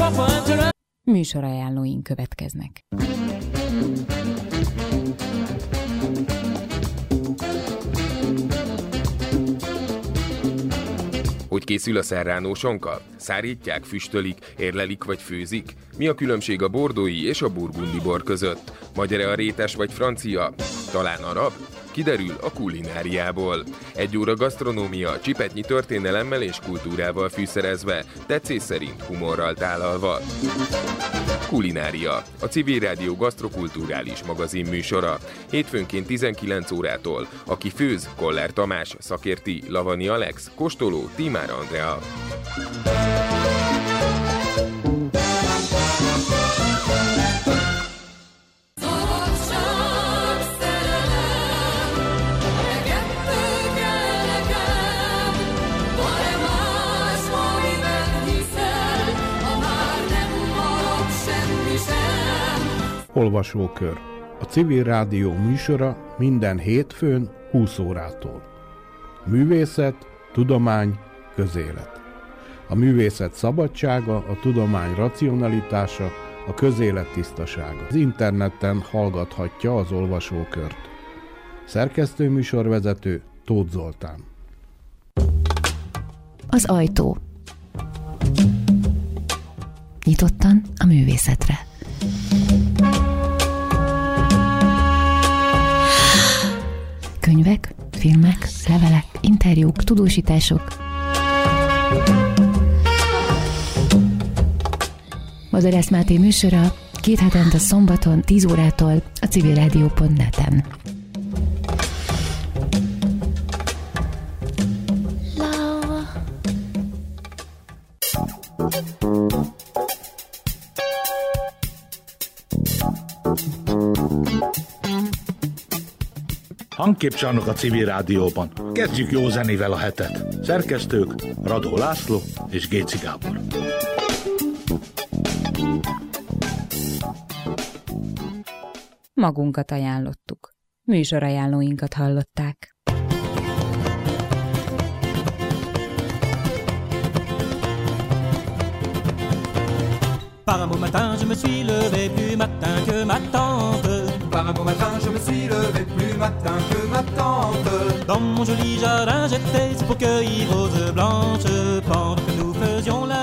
Műsorajánlóink következnek. Hogy készül a serrano sonka? Szárítják, füstölik, érlelik vagy főzik? Mi a különbség a bordói és a burgundi bor között? Magyar-e a rétes vagy francia? Talán arab? Kiderül a kulináriából. 1 óra gasztronómia, csipetnyi történelemmel és kultúrával fűszerezve, tetszés szerint humorral tálalva. Kulinária, a Civil Rádió gasztrokulturális magazin műsora. Hétfőnként 19 órától. Aki főz, Koller Tamás, szakérti, Lavani Alex, kóstoló, Tímár Andrea. Olvasókör. A Civil Rádió műsora minden hétfőn 20 órától. Művészet, tudomány, közélet. A művészet szabadsága, a tudomány racionalitása, a közélet tisztasága. Az interneten hallgathatja az olvasókört. Szerkesztő műsorvezető Tóth Zoltán. Az ajtó. Nyitottan a művészetre. Könyvek, filmek, levelek, interjúk, tudósítások. Madarász Máté műsora 2 hetente szombaton 10 órától a civilradio.net-en. Hangképcsarnok a Civil Rádióban. Kezdjük jó zenével a hetet. Szerkesztők Radó László és Géci Gábor. Magunkat ajánlottuk. Műsorajánlóinkat hallották. Par un beau matin, je me suis levé plus matin que ma tante. Par un beau matin, je me suis levé plus matin que ma tante. Dans mon joli jardin, j'étais pour cueillir roses blanches pendant que nous faisions la